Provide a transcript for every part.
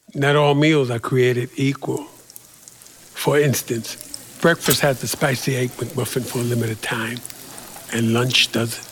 Not all meals are created equal. For instance, breakfast has the spicy egg McMuffin for a limited time, and lunch doesn't.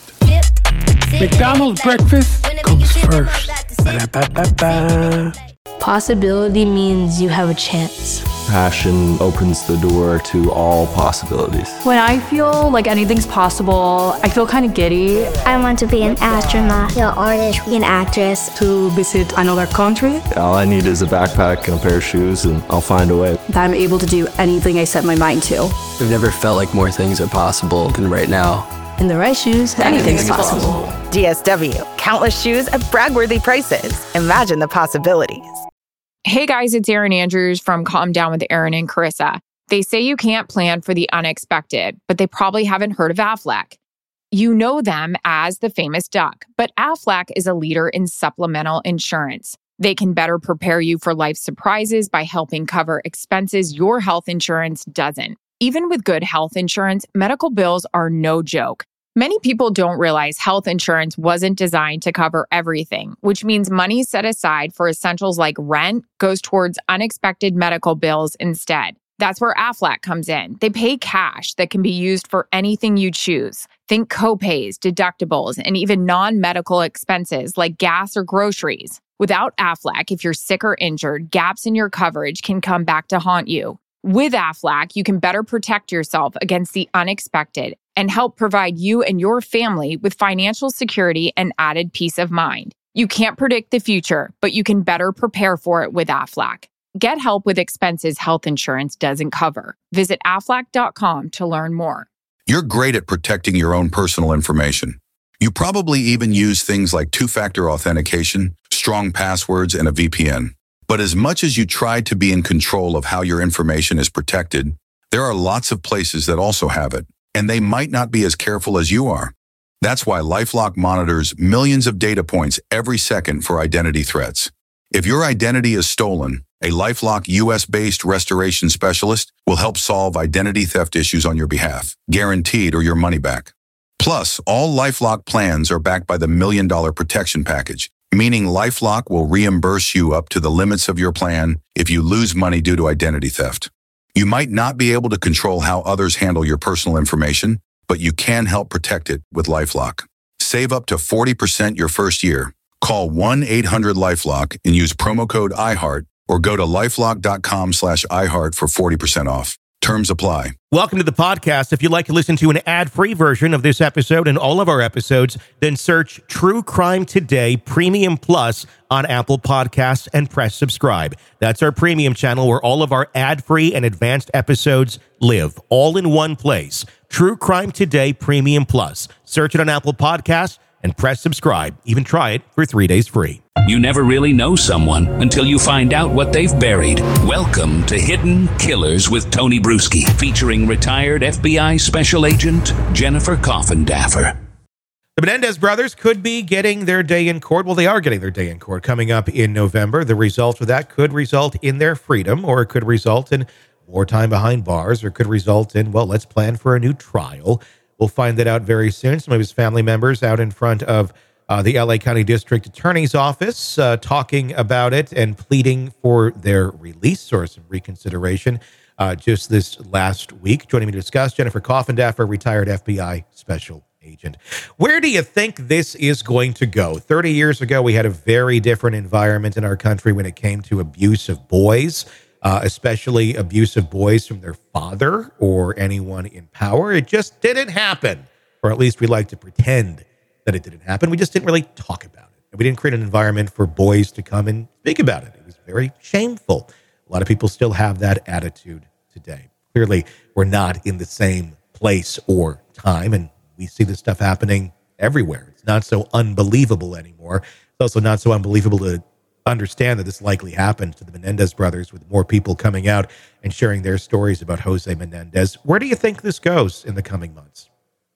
McDonald's breakfast comes first. Ba-da-ba-ba-ba. Possibility means you have a chance. Passion opens the door to all possibilities. When I feel like anything's possible, I feel kind of giddy. I want to be an astronaut, an artist, an actress. To visit another country. All I need is a backpack and a pair of shoes, and I'll find a way. That I'm able to do anything I set my mind to. I've never felt like more things are possible than right now. In the right shoes, anything's possible. DSW, countless shoes at brag-worthy prices. Imagine the possibilities. Hey guys, it's Erin Andrews from Calm Down with Erin and Carissa. They say you can't plan for the unexpected, but they probably haven't heard of Aflac. You know them as the famous duck, but Aflac is a leader in supplemental insurance. They can better prepare you for life's surprises by helping cover expenses your health insurance doesn't. Even with good health insurance, medical bills are no joke. Many people don't realize health insurance wasn't designed to cover everything, which means money set aside for essentials like rent goes towards unexpected medical bills instead. That's where Aflac comes in. They pay cash that can be used for anything you choose. Think copays, deductibles, and even non-medical expenses like gas or groceries. Without Aflac, if you're sick or injured, gaps in your coverage can come back to haunt you. With Aflac, you can better protect yourself against the unexpected and help provide you and your family with financial security and added peace of mind. You can't predict the future, but you can better prepare for it with Aflac. Get help with expenses health insurance doesn't cover. Visit Aflac.com to learn more. You're great at protecting your own personal information. You probably even use things like two-factor authentication, strong passwords, and a VPN. But as much as you try to be in control of how your information is protected, there are lots of places that also have it, and they might not be as careful as you are. That's why LifeLock monitors millions of data points every second for identity threats. If your identity is stolen, a LifeLock US-based restoration specialist will help solve identity theft issues on your behalf, guaranteed or your money back. Plus, all LifeLock plans are backed by the $1 Million Protection Package, meaning LifeLock will reimburse you up to the limits of your plan if you lose money due to identity theft. You might not be able to control how others handle your personal information, but you can help protect it with LifeLock. Save up to 40% your first year. Call 1-800-LifeLock and use promo code iHeart or go to lifelock.com/iHeart for 40% off. Terms apply. Welcome to the podcast. If you'd like to listen to an ad-free version of this episode and all of our episodes, then search True Crime Today Premium Plus on Apple Podcasts and press subscribe. That's our premium channel where all of our ad-free and advanced episodes live, all in one place. True Crime Today Premium Plus. Search it on Apple Podcasts and press subscribe. Even try it for 3 days free. You never really know someone until you find out what they've buried. Welcome to Hidden Killers with Tony Bruschi, featuring retired FBI Special Agent Jennifer Coffindaffer. The Menendez brothers could be getting their day in court. Well, they are getting their day in court coming up in November. The result of that could result in their freedom, or it could result in more time behind bars, or could result in, well, let's plan for a new trial. We'll find that out very soon. Some of his family members out in front of the LA County District Attorney's Office talking about it and pleading for their release or some reconsideration just this last week. Joining me to discuss, Jennifer Coffindaffer, retired FBI Special Agent. Where do you think this is going to go? 30 years ago, we had a very different environment in our country when it came to abuse of boys, especially abuse of boys from their father or anyone in power. It just didn't happen, or at least we like to pretend that it didn't happen. We just didn't really talk about it. And we didn't create an environment for boys to come and speak about it. It was very shameful. A lot of people still have that attitude today. Clearly, we're not in the same place or time, and we see this stuff happening everywhere. It's not so unbelievable anymore. It's also not so unbelievable to understand that this likely happened to the Menendez brothers, with more people coming out and sharing their stories about Jose Menendez. Where do you think this goes in the coming months?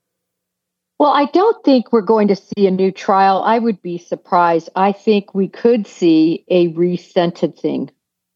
Well, I don't think we're going to see a new trial. I would be surprised. I think we could see a resentencing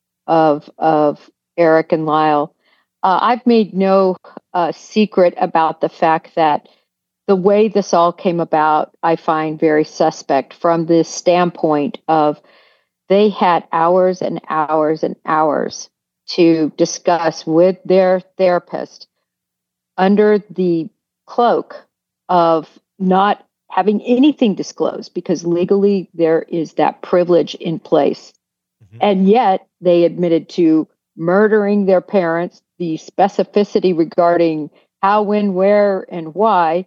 of Eric and Lyle. I've made no secret about the fact that the way this all came about, I find very suspect from the standpoint of they had hours and hours and hours to discuss with their therapist under the cloak of not having anything disclosed, because legally there is that privilege in place. Mm-hmm. And yet they admitted to murdering their parents, the specificity regarding how, when, where, and why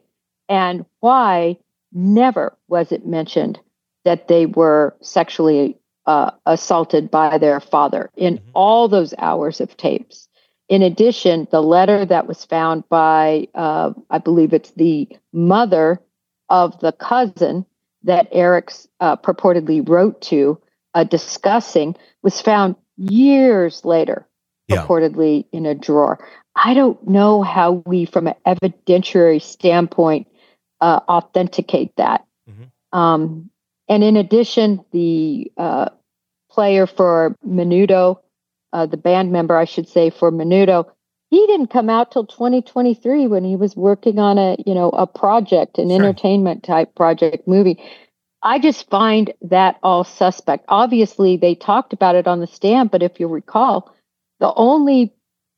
never was it mentioned that they were sexually assaulted by their father in all those hours of tapes. In addition, the letter that was found by, I believe it's the mother of the cousin that Eric purportedly wrote to, discussing, was found years later, purportedly in a drawer. I don't know how we, from an evidentiary standpoint, authenticate that. Mm-hmm. And in addition, the player for Menudo, the band member, I should say, for Menudo, he didn't come out till 2023 when he was working on a project, an entertainment type project movie. I just find that all suspect. Obviously, they talked about it on the stand, but if you recall, the only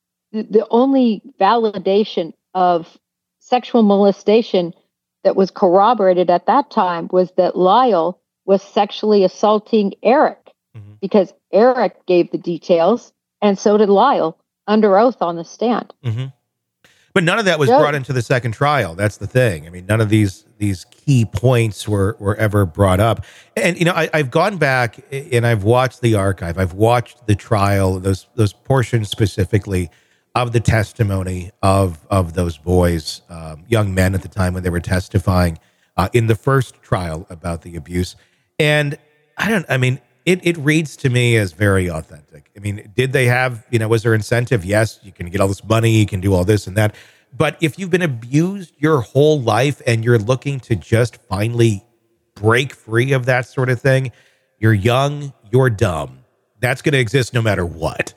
validation of sexual molestation that was corroborated at that time was that Lyle was sexually assaulting Eric, because Eric gave the details, and so did Lyle under oath on the stand. Mm-hmm. But none of that was brought into the second trial. That's the thing. I mean, none of these key points were ever brought up. And, I've gone back and I've watched the archive. I've watched the trial, those portions specifically of the testimony of those boys, young men at the time when they were testifying in the first trial about the abuse. And it reads to me as very authentic. I mean, did they have, was there incentive? Yes, you can get all this money, you can do all this and that. But if you've been abused your whole life and you're looking to just finally break free of that sort of thing, you're young, you're dumb. That's going to exist no matter what.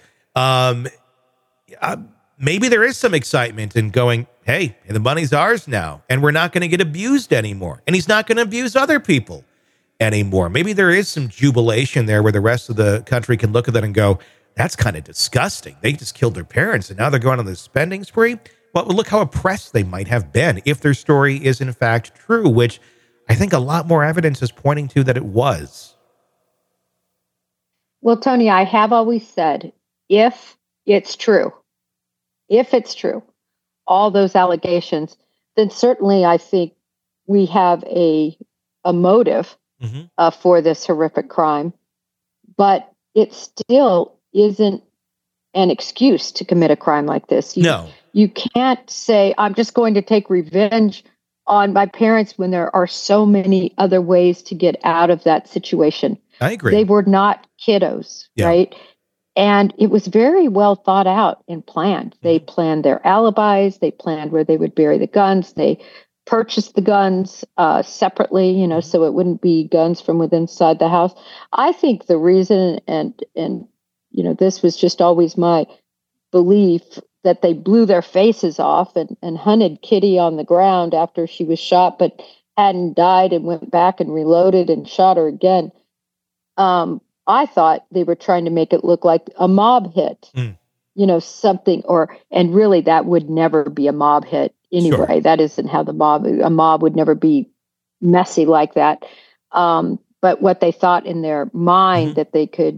Maybe there is some excitement in going, hey, the money's ours now, and we're not going to get abused anymore. And he's not going to abuse other people anymore. Maybe there is some jubilation there where the rest of the country can look at that and go, that's kind of disgusting. They just killed their parents and now they're going on this spending spree. Well, look how oppressed they might have been if their story is in fact true, which I think a lot more evidence is pointing to that it was. Well, Tony, I have always said, if it's true, all those allegations, then certainly I think we have a motive for this horrific crime, but it still isn't an excuse to commit a crime like this. You can't say, I'm just going to take revenge on my parents when there are so many other ways to get out of that situation. I agree. They were not kiddos, right? And it was very well thought out and planned. They planned their alibis. They planned where they would bury the guns. They purchased the guns separately, so it wouldn't be guns from within inside the house. I think the reason, and this was just always my belief, that they blew their faces off and hunted Kitty on the ground after she was shot, but hadn't died, and went back and reloaded and shot her again. I thought they were trying to make it look like a mob hit, something, and really that would never be a mob hit anyway. Sure. That isn't how a mob would never be messy like that. But what they thought in their mind that they could,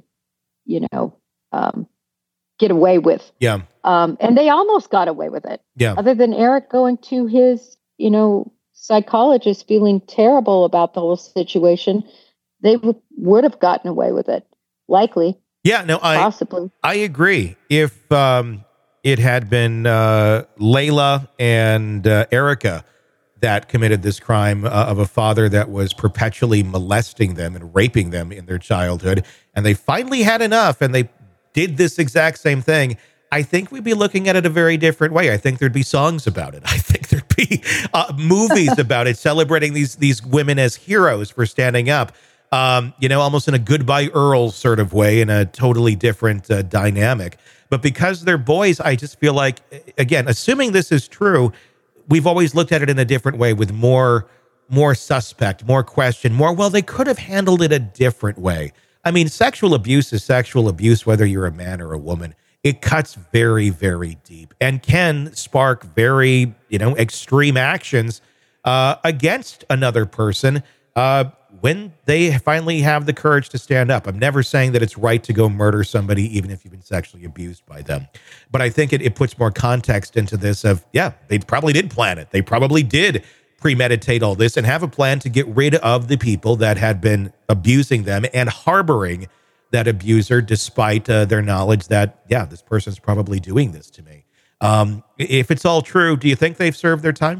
get away with. Yeah. And they almost got away with it. Yeah. Other than Eric going to his, psychologist feeling terrible about the whole situation, they would have gotten away with it. Likely. Yeah, no, possibly. I agree. If it had been Layla and Erica that committed this crime of a father that was perpetually molesting them and raping them in their childhood, and they finally had enough and they did this exact same thing, I think we'd be looking at it a very different way. I think there'd be songs about it. I think there'd be movies about it, celebrating these women as heroes for standing up. Almost in a Goodbye Earl sort of way, in a totally different dynamic. But because they're boys, I just feel like, again, assuming this is true, we've always looked at it in a different way, with more suspect, more question, more, well, they could have handled it a different way. I mean, sexual abuse is sexual abuse, whether you're a man or a woman. It cuts very, very deep and can spark very, extreme actions against another person when they finally have the courage to stand up. I'm never saying that it's right to go murder somebody, even if you've been sexually abused by them. But I think it puts more context into this of, they probably did plan it. They probably did premeditate all this and have a plan to get rid of the people that had been abusing them and harboring that abuser, despite their knowledge that, this person's probably doing this to me. If it's all true, do you think they've served their time?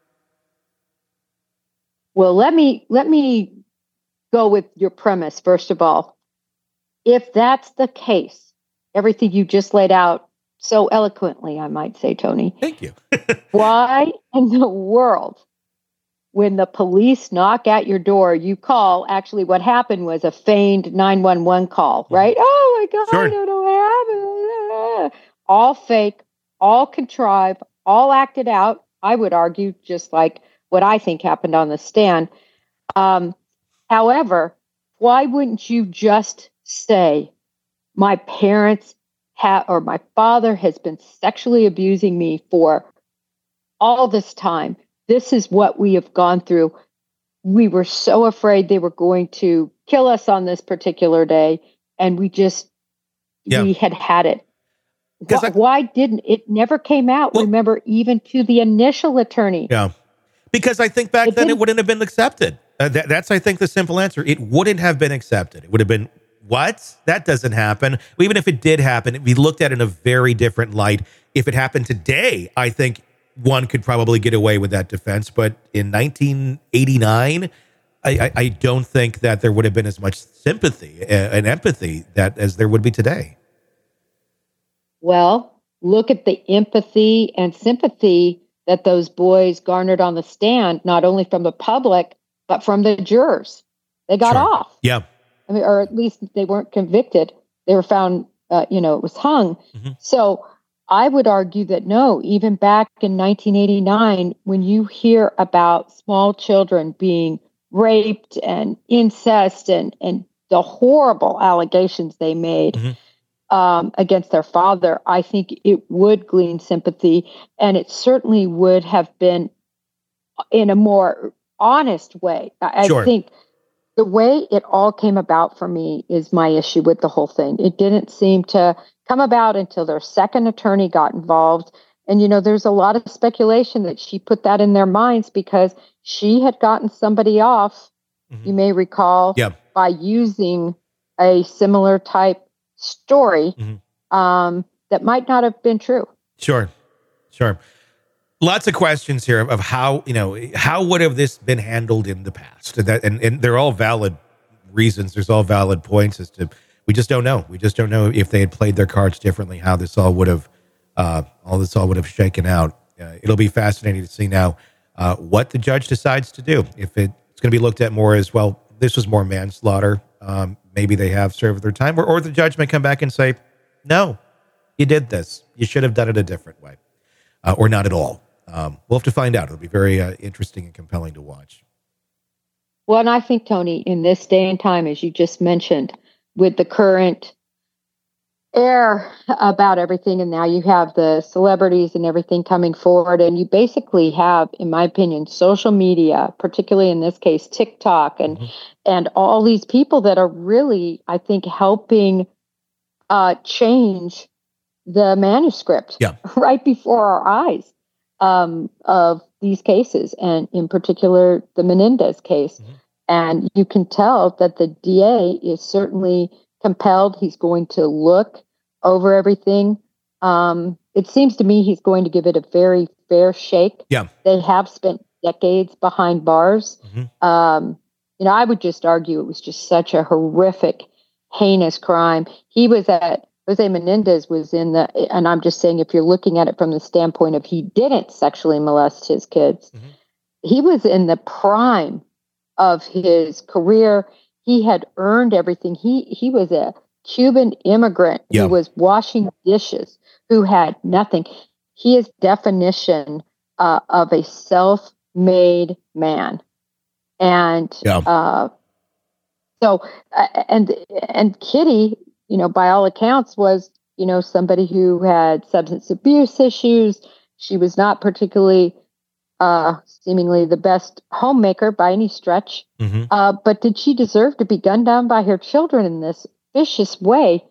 Well, let me go with your premise, first of all. If that's the case, everything you just laid out so eloquently, I might say, Tony. Thank you. Why in the world, when the police knock at your door, you call? Actually, what happened was a feigned 911 call, right? Oh my God, sure. I don't know what happened. All fake, all contrived, all acted out. I would argue, just like what I think happened on the stand. However, why wouldn't you just say, my parents or my father has been sexually abusing me for all this time. This is what we have gone through. We were so afraid they were going to kill us on this particular day. And we had it. Why didn't it never came out? Well, remember, even to the initial attorney. Yeah. Because I think back then it wouldn't have been accepted. That's, I think, the simple answer. It wouldn't have been accepted. It would have been, what? That doesn't happen. Even if it did happen, it'd be looked at in a very different light. If it happened today, I think one could probably get away with that defense. But in 1989, I don't think that there would have been as much sympathy and empathy as there would be today. Well, look at the empathy and sympathy that those boys garnered on the stand, not only from the public, but from the jurors. They got off. Yeah. I mean, or at least they weren't convicted. They were found, it was hung. Mm-hmm. So I would argue that no, even back in 1989, when you hear about small children being raped and incest and the horrible allegations they made, mm-hmm. Against their father, I think it would glean sympathy, and it certainly would have been in a more honest way. I think the way it all came about for me is my issue with the whole thing. It didn't seem to come about until their second attorney got involved. And, there's a lot of speculation that she put that in their minds because she had gotten somebody off, mm-hmm. you may recall, by using a similar type story mm-hmm. That might not have been true. Sure. Lots of questions here of how would have this been handled in the past? And they're all valid reasons. There's all valid points as to, we just don't know. We just don't know if they had played their cards differently, how this all would have, shaken out. It'll be fascinating to see now what the judge decides to do. If it's going to be looked at more as, well, this was more manslaughter. Maybe they have served their time, or the judge may come back and say, no, you did this. You should have done it a different way, or not at all. We'll have to find out. It'll be very interesting and compelling to watch. Well, and I think, Tony, in this day and time, as you just mentioned, with the current air about everything, and now you have the celebrities and everything coming forward, and you basically have, in my opinion, social media, particularly in this case, TikTok, and mm-hmm. and all these people that are really, I think, helping change the manuscript right before our eyes of these cases, and in particular, the Menendez case. Mm-hmm. And you can tell that the DA is certainly compelled. He's going to look over everything. It seems to me he's going to give it a very fair shake. Yeah. They have spent decades behind bars. Mm-hmm. I would just argue it was just such a horrific, heinous crime. Jose Menendez was and I'm just saying, if you're looking at it from the standpoint of he didn't sexually molest his kids, mm-hmm. he was in the prime of his career. He had earned everything. He was a Cuban immigrant who was washing dishes, who had nothing. He is definition of a self-made man. And So, and Kitty, by all accounts was, somebody who had substance abuse issues. She was not particularly, seemingly the best homemaker by any stretch. Mm-hmm. But did she deserve to be gunned down by her children in this vicious way?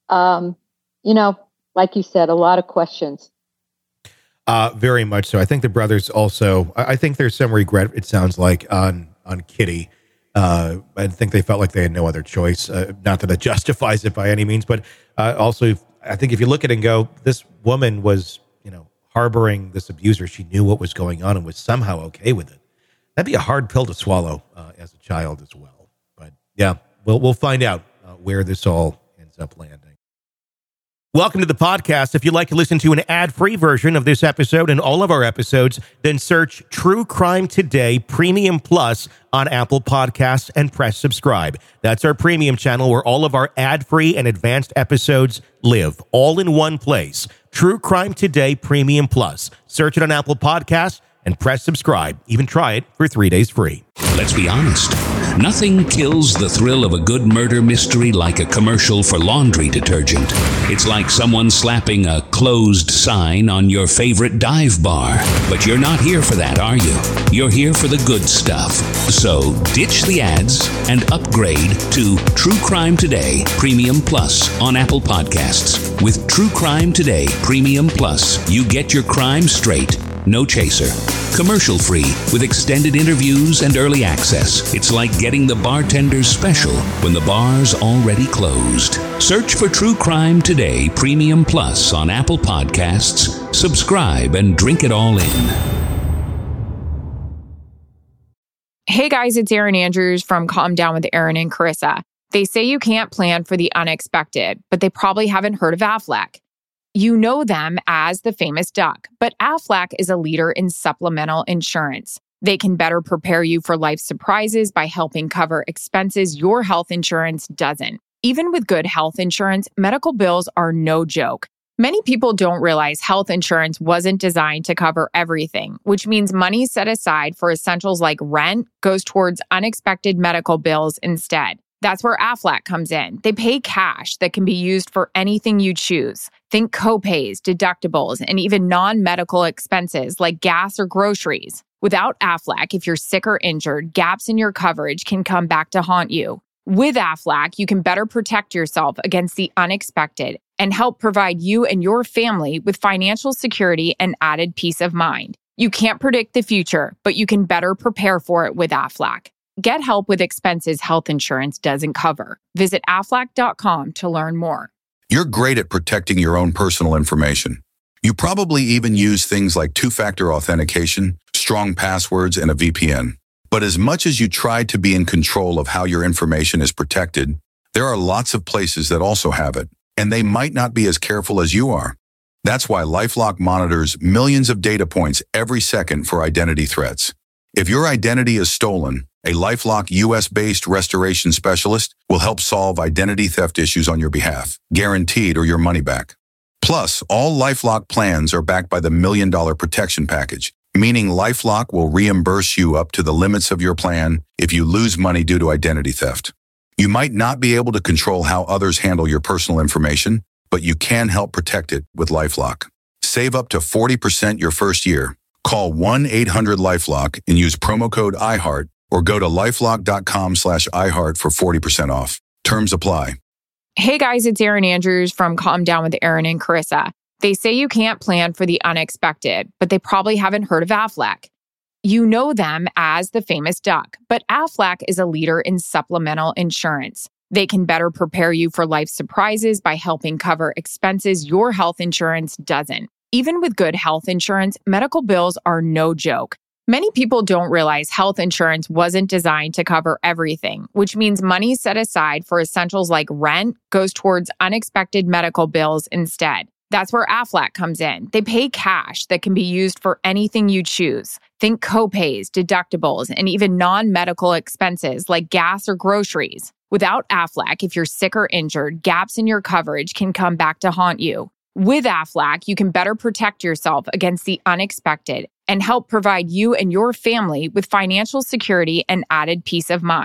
Like you said, a lot of questions. Very much so. I think the brothers also, I think there's some regret, it sounds like, on Kitty. I think they felt like they had no other choice. Not that it justifies it by any means, but also, I think if you look at it and go, this woman was, harboring this abuser. She knew what was going on and was somehow okay with it. That'd be a hard pill to swallow as a child as well. But yeah, we'll find out where this all ends up landing. Welcome to the podcast. If you'd like to listen to an ad-free version of this episode and all of our episodes, then search True Crime Today Premium Plus on Apple Podcasts and press subscribe. That's our premium channel where all of our ad-free and advanced episodes live, all in one place. True Crime Today Premium Plus. Search it on Apple Podcasts and press subscribe. Even try it for 3 days free. Let's be honest. Nothing kills the thrill of a good murder mystery like a commercial for laundry detergent. It's like someone slapping a closed sign on your favorite dive bar. But you're not here for that, are you? You're here for the good stuff. So ditch the ads and upgrade to True Crime Today Premium Plus on Apple Podcasts. With True Crime Today Premium Plus, you get your crime straight. No chaser. Commercial free with extended interviews and early access. It's like getting the bartender's special when the bar's already closed. Search for True Crime Today Premium Plus on Apple Podcasts. Subscribe and drink it all in. Hey guys, it's Erin Andrews from Calm Down with Erin and Carissa. They say you can't plan for the unexpected, but they probably haven't heard of Aflac. You know them as the famous duck, but Aflac is a leader in supplemental insurance. They can better prepare you for life's surprises by helping cover expenses your health insurance doesn't. Even with good health insurance, medical bills are no joke. Many people don't realize health insurance wasn't designed to cover everything, which means money set aside for essentials like rent goes towards unexpected medical bills instead. That's where Aflac comes in. They pay cash that can be used for anything you choose. Think copays, deductibles, and even non-medical expenses like gas or groceries. Without Aflac, if you're sick or injured, gaps in your coverage can come back to haunt you. With Aflac, you can better protect yourself against the unexpected and help provide you and your family with financial security and added peace of mind. You can't predict the future, but you can better prepare for it with Aflac. Get help with expenses health insurance doesn't cover. Visit Aflac.com to learn more. You're great at protecting your own personal information. You probably even use things like two-factor authentication, strong passwords, and a VPN. But as much as you try to be in control of how your information is protected, there are lots of places that also have it, and they might not be as careful as you are. That's why LifeLock monitors millions of data points every second for identity threats. If your identity is stolen, a LifeLock US-based restoration specialist will help solve identity theft issues on your behalf, guaranteed or your money back. Plus, all LifeLock plans are backed by the $1 Million Protection Package, meaning LifeLock will reimburse you up to the limits of your plan if you lose money due to identity theft. You might not be able to control how others handle your personal information, but you can help protect it with LifeLock. Save up to 40% your first year. Call 1-800-LifeLock and use promo code iHeart or go to lifelock.com/iHeart for 40% off. Terms apply. Hey guys, it's Erin Andrews from Calm Down with Erin and Carissa. They say you can't plan for the unexpected, but they probably haven't heard of Aflac. You know them as the famous duck, but Aflac is a leader in supplemental insurance. They can better prepare you for life's surprises by helping cover expenses your health insurance doesn't. Even with good health insurance, medical bills are no joke. Many people don't realize health insurance wasn't designed to cover everything, which means money set aside for essentials like rent goes towards unexpected medical bills instead. That's where Aflac comes in. They pay cash that can be used for anything you choose. Think copays, deductibles, and even non-medical expenses like gas or groceries. Without Aflac, if you're sick or injured, gaps in your coverage can come back to haunt you. With Aflac, you can better protect yourself against the unexpected and help provide you and your family with financial security and added peace of mind.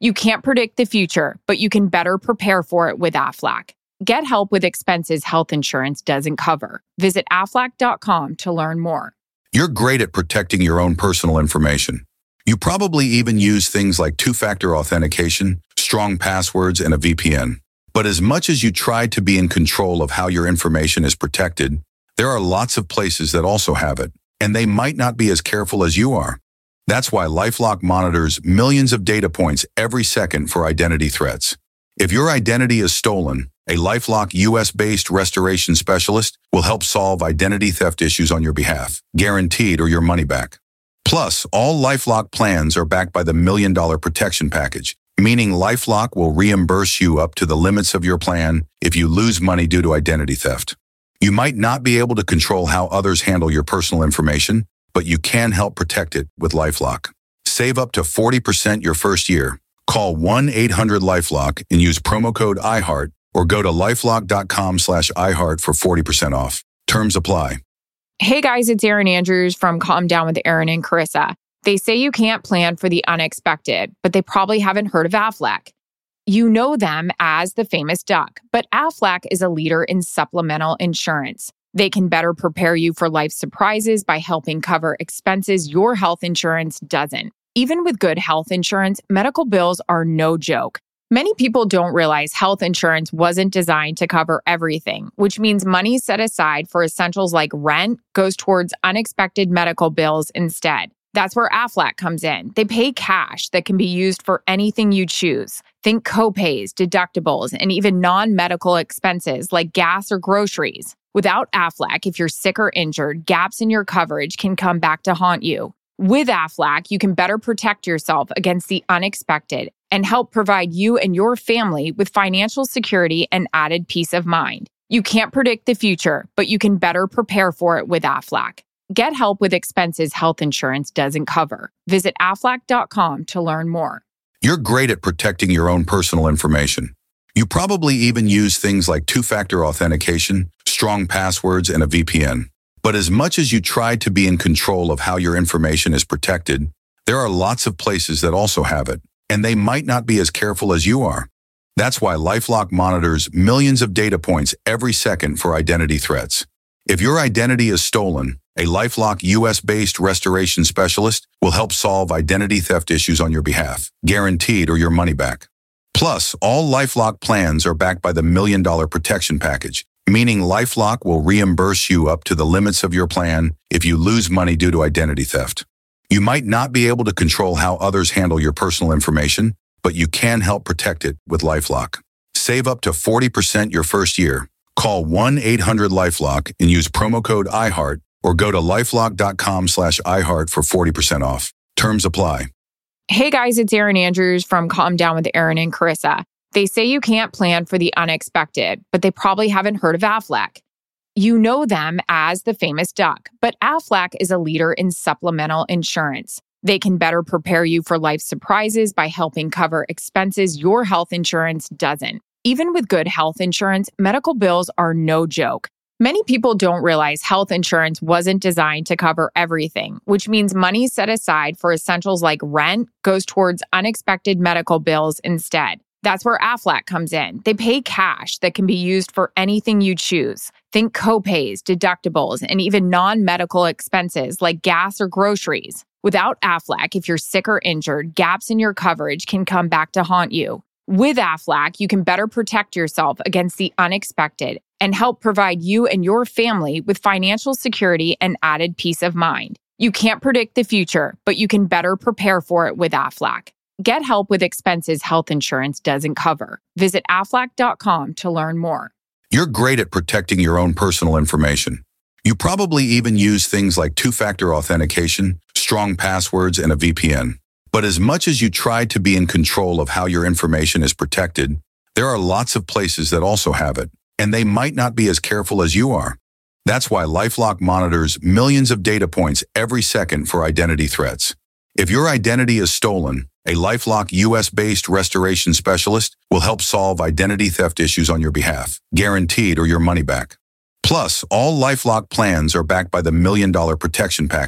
You can't predict the future, but you can better prepare for it with Aflac. Get help with expenses health insurance doesn't cover. Visit Aflac.com to learn more. You're great at protecting your own personal information. You probably even use things like two-factor authentication, strong passwords, and a VPN. But as much as you try to be in control of how your information is protected, there are lots of places that also have it, and they might not be as careful as you are. That's why LifeLock monitors millions of data points every second for identity threats. If your identity is stolen, a LifeLock US-based restoration specialist will help solve identity theft issues on your behalf, guaranteed or your money back. Plus, all LifeLock plans are backed by the $1 Million Protection Package, meaning LifeLock will reimburse you up to the limits of your plan if you lose money due to identity theft. You might not be able to control how others handle your personal information, but you can help protect it with LifeLock. Save up to 40% your first year. Call 1-800-LifeLock and use promo code iHeart or go to lifelock.com/iHeart for 40% off. Terms apply. Hey guys, it's Erin Andrews from Calm Down with Erin and Carissa. They say you can't plan for the unexpected, but they probably haven't heard of Aflac. You know them as the famous duck, but Aflac is a leader in supplemental insurance. They can better prepare you for life's surprises by helping cover expenses your health insurance doesn't. Even with good health insurance, medical bills are no joke. Many people don't realize health insurance wasn't designed to cover everything, which means money set aside for essentials like rent goes towards unexpected medical bills instead. That's where Aflac comes in. They pay cash that can be used for anything you choose. Think copays, deductibles, and even non-medical expenses like gas or groceries. Without Aflac, if you're sick or injured, gaps in your coverage can come back to haunt you. With Aflac, you can better protect yourself against the unexpected and help provide you and your family with financial security and added peace of mind. You can't predict the future, but you can better prepare for it with Aflac. Get help with expenses health insurance doesn't cover. Visit Aflac.com to learn more. You're great at protecting your own personal information. You probably even use things like two-factor authentication, strong passwords, and a VPN. But as much as you try to be in control of how your information is protected, there are lots of places that also have it, and they might not be as careful as you are. That's why LifeLock monitors millions of data points every second for identity threats. If your identity is stolen, a LifeLock US-based restoration specialist will help solve identity theft issues on your behalf, guaranteed or your money back. Plus, all LifeLock plans are backed by the $1 Million Protection Package, meaning LifeLock will reimburse you up to the limits of your plan if you lose money due to identity theft. You might not be able to control how others handle your personal information, but you can help protect it with LifeLock. Save up to 40% your first year. Call 1-800-LifeLock and use promo code iHeart or go to lifelock.com/iHeart for 40% off. Terms apply. Hey guys, it's Erin Andrews from Calm Down with Erin and Carissa. They say you can't plan for the unexpected, but they probably haven't heard of Aflac. You know them as the famous duck, but Aflac is a leader in supplemental insurance. They can better prepare you for life's surprises by helping cover expenses your health insurance doesn't. Even with good health insurance, medical bills are no joke. Many people don't realize health insurance wasn't designed to cover everything, which means money set aside for essentials like rent goes towards unexpected medical bills instead. That's where Aflac comes in. They pay cash that can be used for anything you choose. Think copays, deductibles, and even non-medical expenses like gas or groceries. Without Aflac, if you're sick or injured, gaps in your coverage can come back to haunt you. With Aflac, you can better protect yourself against the unexpected and help provide you and your family with financial security and added peace of mind. You can't predict the future, but you can better prepare for it with Aflac. Get help with expenses health insurance doesn't cover. Visit Aflac.com to learn more. You're great at protecting your own personal information. You probably even use things like two-factor authentication, strong passwords, and a VPN. But as much as you try to be in control of how your information is protected, there are lots of places that also have it, and they might not be as careful as you are. That's why LifeLock monitors millions of data points every second for identity threats. If your identity is stolen, a LifeLock US-based restoration specialist will help solve identity theft issues on your behalf, guaranteed or your money back. Plus, all LifeLock plans are backed by the $1 Million Protection Package,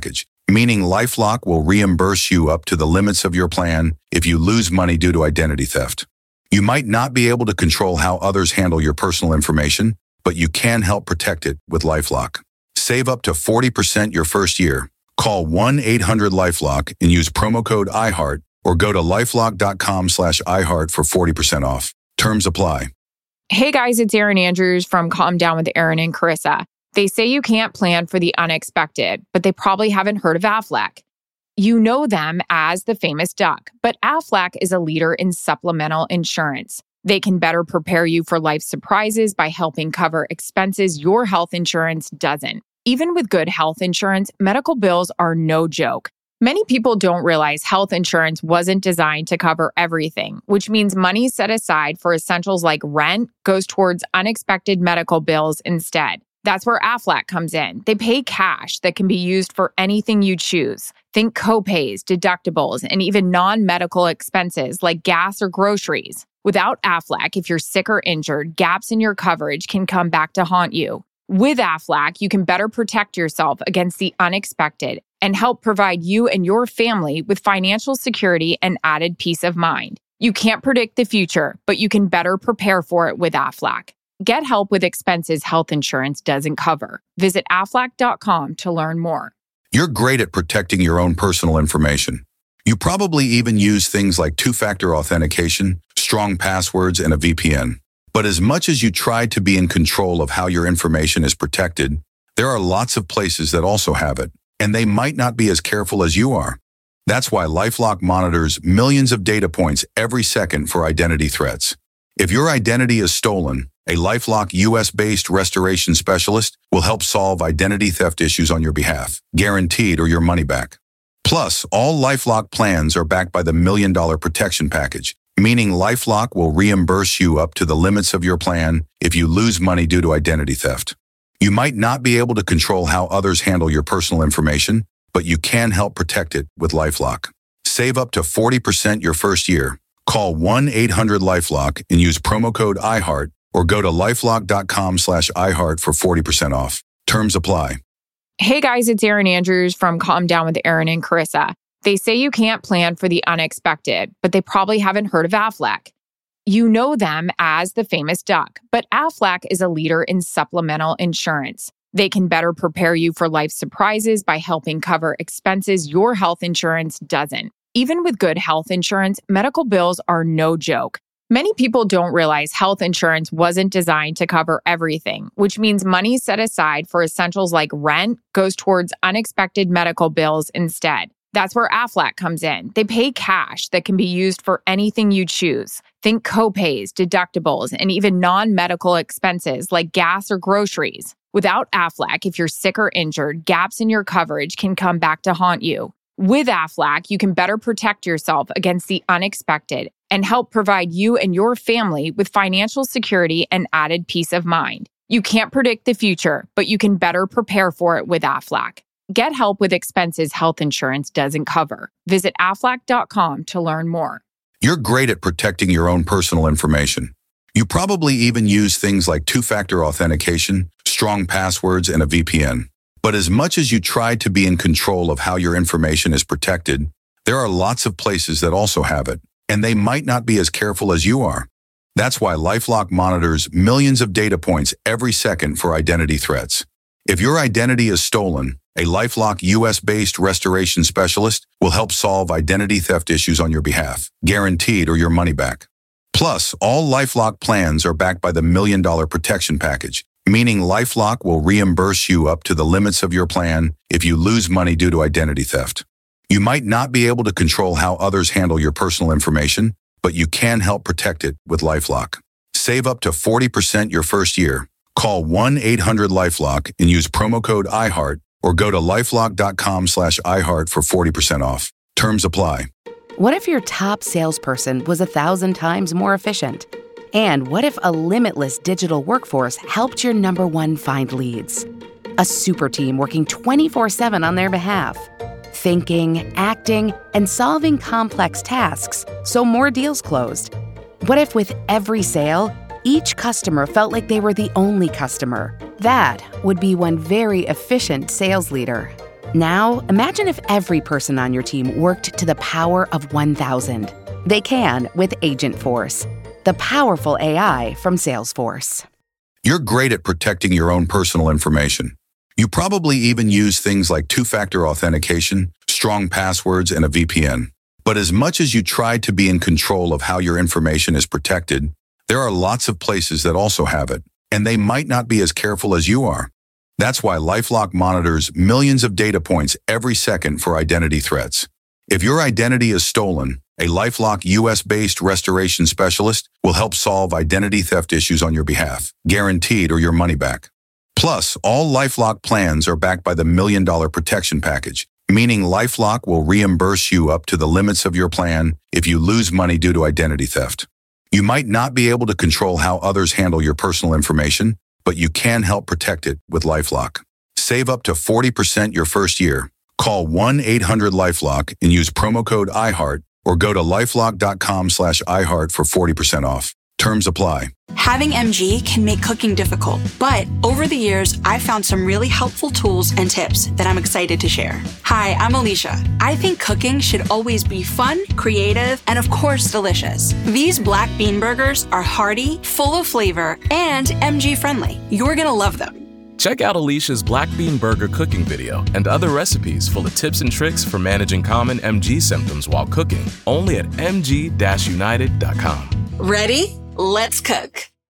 meaning LifeLock will reimburse you up to the limits of your plan if you lose money due to identity theft. You might not be able to control how others handle your personal information, but you can help protect it with LifeLock. Save up to 40% your first year. Call 1-800-LifeLock and use promo code iHeart or go to lifelock.com/iHeart for 40% off. Terms apply. Hey guys, it's Erin Andrews from Calm Down with Erin and Carissa. They say you can't plan for the unexpected, but they probably haven't heard of Aflac. You know them as the famous duck, but Aflac is a leader in supplemental insurance. They can better prepare you for life surprises by helping cover expenses your health insurance doesn't. Even with good health insurance, medical bills are no joke. Many people don't realize health insurance wasn't designed to cover everything, which means money set aside for essentials like rent goes towards unexpected medical bills instead. That's where Aflac comes in. They pay cash that can be used for anything you choose. Think copays, deductibles, and even non-medical expenses like gas or groceries. Without Aflac, if you're sick or injured, gaps in your coverage can come back to haunt you. With Aflac, you can better protect yourself against the unexpected and help provide you and your family with financial security and added peace of mind. You can't predict the future, but you can better prepare for it with Aflac. Get help with expenses health insurance doesn't cover. Visit Aflac.com to learn more. You're great at protecting your own personal information. You probably even use things like two-factor authentication, strong passwords, and a VPN. But as much as you try to be in control of how your information is protected, there are lots of places that also have it, and they might not be as careful as you are. That's why LifeLock monitors millions of data points every second for identity threats. If your identity is stolen, a LifeLock US-based restoration specialist will help solve identity theft issues on your behalf, guaranteed or your money back. Plus, all LifeLock plans are backed by the $1 Million Protection Package, meaning LifeLock will reimburse you up to the limits of your plan if you lose money due to identity theft. You might not be able to control how others handle your personal information, but you can help protect it with LifeLock. Save up to 40% your first year. Call 1-800-LifeLock and use promo code iHeart or go to lifelock.com/iHeart for 40% off. Terms apply. Hey guys, it's Erin Andrews from Calm Down with Erin and Carissa. They say you can't plan for the unexpected, but they probably haven't heard of Aflac. You know them as the famous duck, but Aflac is a leader in supplemental insurance. They can better prepare you for life surprises by helping cover expenses your health insurance doesn't. Even with good health insurance, medical bills are no joke. Many people don't realize health insurance wasn't designed to cover everything, which means money set aside for essentials like rent goes towards unexpected medical bills instead. That's where Aflac comes in. They pay cash that can be used for anything you choose. Think copays, deductibles, and even non-medical expenses like gas or groceries. Without Aflac, if you're sick or injured, gaps in your coverage can come back to haunt you. With Aflac, you can better protect yourself against the unexpected and help provide you and your family with financial security and added peace of mind. You can't predict the future, but you can better prepare for it with Aflac. Get help with expenses health insurance doesn't cover. Visit Aflac.com to learn more. You're great at protecting your own personal information. You probably even use things like two-factor authentication, strong passwords, and a VPN. But as much as you try to be in control of how your information is protected, there are lots of places that also have it, and they might not be as careful as you are. That's why LifeLock monitors millions of data points every second for identity threats. If your identity is stolen, a LifeLock US-based restoration specialist will help solve identity theft issues on your behalf, guaranteed or your money back. Plus, all LifeLock plans are backed by the $1 Million Protection Package, meaning LifeLock will reimburse you up to the limits of your plan if you lose money due to identity theft. You might not be able to control how others handle your personal information, but you can help protect it with LifeLock. Save up to 40% your first year. Call 1-800-LifeLock and use promo code iHeart or go to lifelock.com/iHeart for 40% off. Terms apply. What if your top salesperson was 1,000 times more efficient? And what if a limitless digital workforce helped your number one find leads? A super team working 24/7 on their behalf. Thinking, acting, and solving complex tasks so more deals closed. What if with every sale, each customer felt like they were the only customer? That would be one very efficient sales leader. Now, imagine if every person on your team worked to the power of 1,000. They can with Agent Force, the powerful AI from Salesforce. You're great at protecting your own personal information. You probably even use things like two-factor authentication, strong passwords, and a VPN. But as much as you try to be in control of how your information is protected, there are lots of places that also have it, and they might not be as careful as you are. That's why LifeLock monitors millions of data points every second for identity threats. If your identity is stolen, a LifeLock US-based restoration specialist will help solve identity theft issues on your behalf, guaranteed or your money back. Plus, all LifeLock plans are backed by the $1 Million Protection Package, meaning LifeLock will reimburse you up to the limits of your plan if you lose money due to identity theft. You might not be able to control how others handle your personal information, but you can help protect it with LifeLock. Save up to 40% your first year. Call 1-800-LifeLock and use promo code iHeart or go to lifelock.com/iHeart for 40% off. Terms apply. Having MG can make cooking difficult, but over the years, I've found some really helpful tools and tips that I'm excited to share. Hi, I'm Alicia. I think cooking should always be fun, creative, and of course, delicious. These black bean burgers are hearty, full of flavor, and MG friendly. You're gonna love them. Check out Alicia's Black Bean Burger cooking video and other recipes full of tips and tricks for managing common MG symptoms while cooking, only at mg-united.com. Ready? Let's cook.